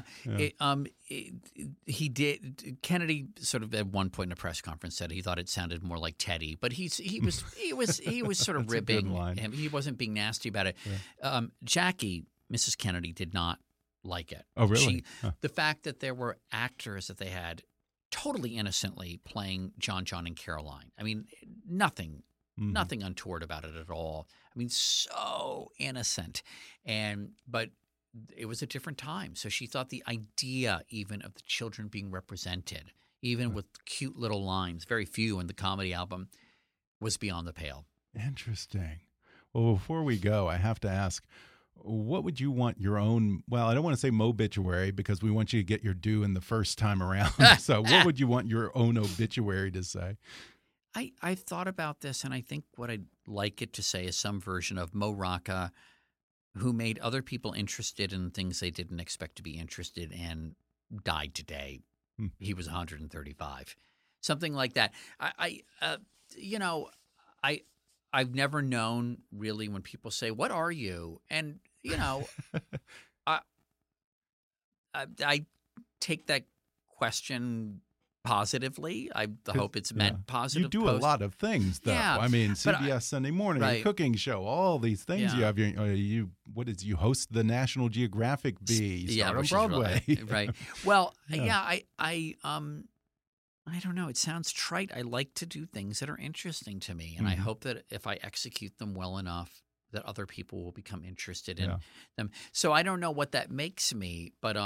He did. Kennedy sort of at one point in a press conference said he thought it sounded more like Teddy, but he was sort of ribbing him. He wasn't being nasty about it. Yeah. Jackie, Mrs. Kennedy, did not like it. Oh, really? The fact that there were actors that they had totally innocently playing John, and Caroline. I mean, nothing untoward about it at all. I mean, so innocent. But it was a different time. So she thought the idea even of the children being represented, even with cute little lines, very few in the comedy album, was beyond the pale. Interesting. Well, before we go, I have to ask, what would you want your own, well, I don't want to say mobituary because we want you to get your due in the first time around. So what would you want your own obituary to say? I've thought about this, and I think what I'd like it to say is some version of Mo Rocca, who made other people interested in things they didn't expect to be interested in, died today. He was 135. Something like that. I've never known really when people say, "What are you?" And I take that question positively. I hope it's meant positive. You do a lot of things, though. Yeah, I mean, CBS Sunday Morning, a cooking show, all these things. Yeah. You have you host the National Geographic Bee. You start on Broadway. Right. Well, I don't know. It sounds trite. I like to do things that are interesting to me, and I hope that if I execute them well enough, that other people will become interested in them. So I don't know what that makes me, but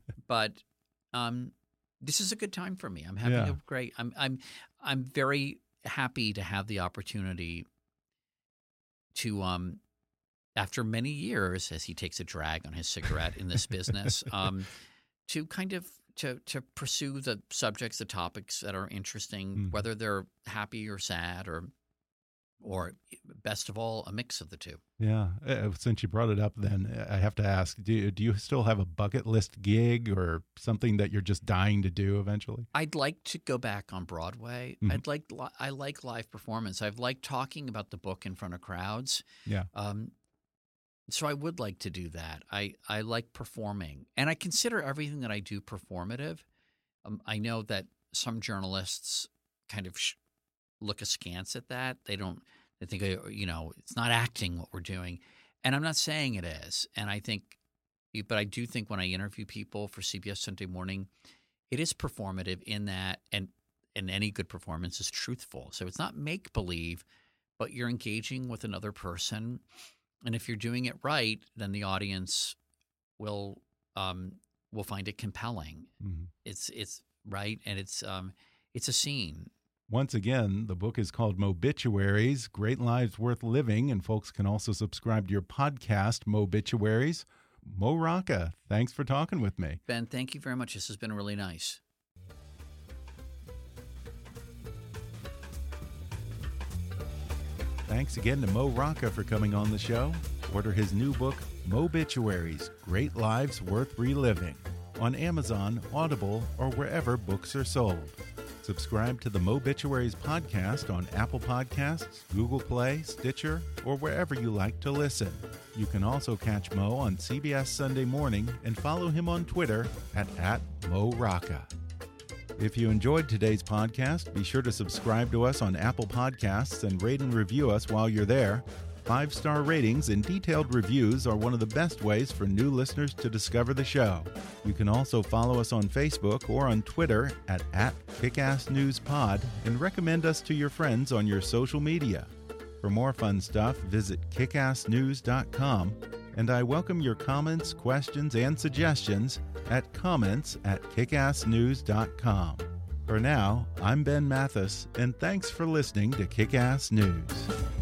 this is a good time for me. I'm having a great. I'm very happy to have the opportunity to after many years, as he takes a drag on his cigarette in this business, to kind of to pursue the subjects, the topics that are interesting, whether they're happy or sad or best of all, a mix of the two. Yeah. Since you brought it up, then I have to ask, do you still have a bucket list gig or something that you're just dying to do eventually? I'd like to go back on Broadway. I like live performance. I've liked talking about the book in front of crowds. Yeah. So I would like to do that. I like performing, and I consider everything that I do performative. I know that some journalists kind of look askance at that. They think, it's not acting what we're doing. And I'm not saying it is. And but I do think when I interview people for CBS Sunday Morning, it is performative in that, and any good performance is truthful. So it's not make-believe, but you're engaging with another person. And if you're doing it right, then the audience will find it compelling. Mm-hmm. It's right, and it's a scene. Once again, the book is called Mobituaries, Great Lives Worth Living, and folks can also subscribe to your podcast, Mobituaries. Mo Rocca, thanks for talking with me. Ben, thank you very much. This has been really nice. Thanks again to Mo Rocca for coming on the show. Order his new book, Mobituaries, Great Lives Worth Reliving, on Amazon, Audible, or wherever books are sold. Subscribe to the Mobituaries podcast on Apple Podcasts, Google Play, Stitcher, or wherever you like to listen. You can also catch Mo on CBS Sunday Morning and follow him on Twitter at Mo Rocca. If you enjoyed today's podcast, be sure to subscribe to us on Apple Podcasts and rate and review us while you're there. 5-star ratings and detailed reviews are one of the best ways for new listeners to discover the show. You can also follow us on Facebook or on Twitter at KickassNewsPod and recommend us to your friends on your social media. For more fun stuff, visit kickassnews.com, and I welcome your comments, questions, and suggestions at comments@kickassnews.com. For now, I'm Ben Mathis, and thanks for listening to Kick-Ass News.